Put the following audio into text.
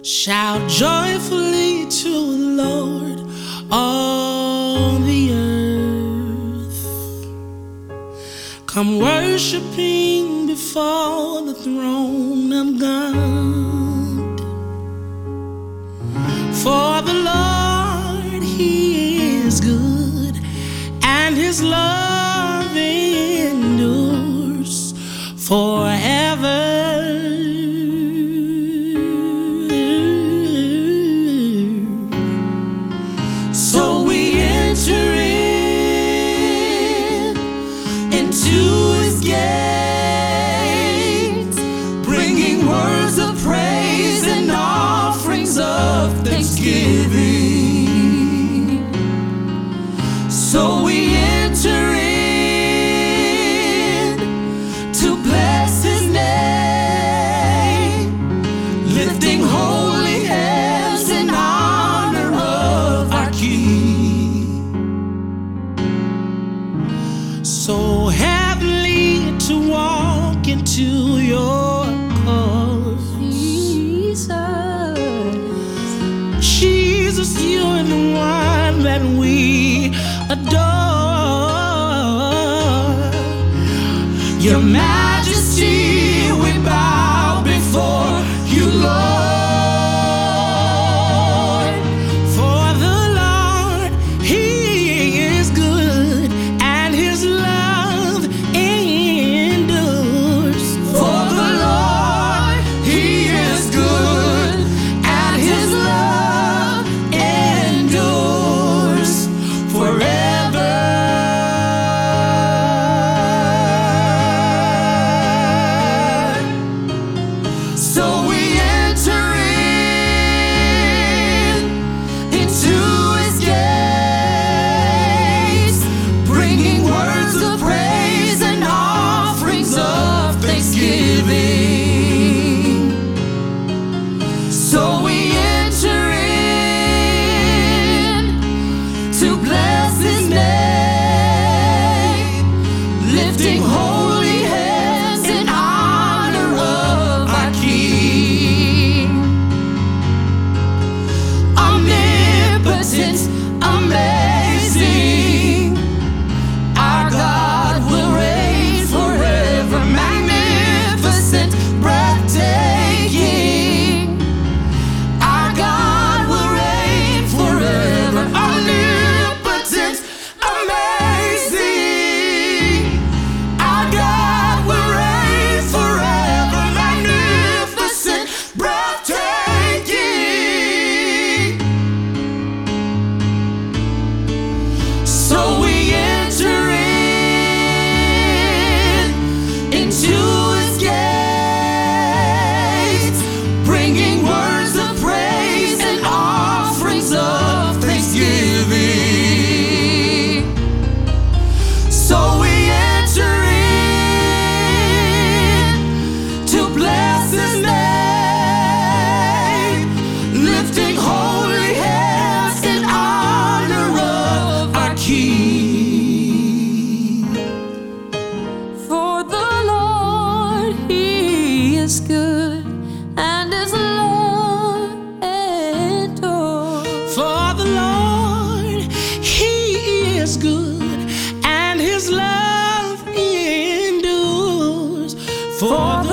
Shout joyfully to the Lord, all the earth. Come worshiping before the throne of God. For the Lord, He is good, and His love endures forever. So we enter into His gates, bringing words of praise and offerings of thanksgiving. So we enter in to bless His name, lifting holy hands in honor of our King. So heavenly to walk into your cause, Jesus, you are the one that we adore. Your Majesty, we bow before you, Lord. For the Lord, He is good, and His love endures. For the Lord, He is good, and His love endures forever. So we enter into His gates, bringing words of praise and offerings of thanksgiving. So we enter in to bless His name, lifting holy hands in honor of our King. Omnipotent, amazing, our God will reign forever. Magnificent, breathtaking, our God will reign forever. Omnipotent, amazing, our God will reign forever. Magnificent, breathtaking. So we enter into His gates, bringing words of praise and offerings of thanksgiving. So we enter in to bless His name, lifting holy hands in honor of our King. For the Lord, He is good, and His love endures. For the Lord, He is good, and His love endures. For the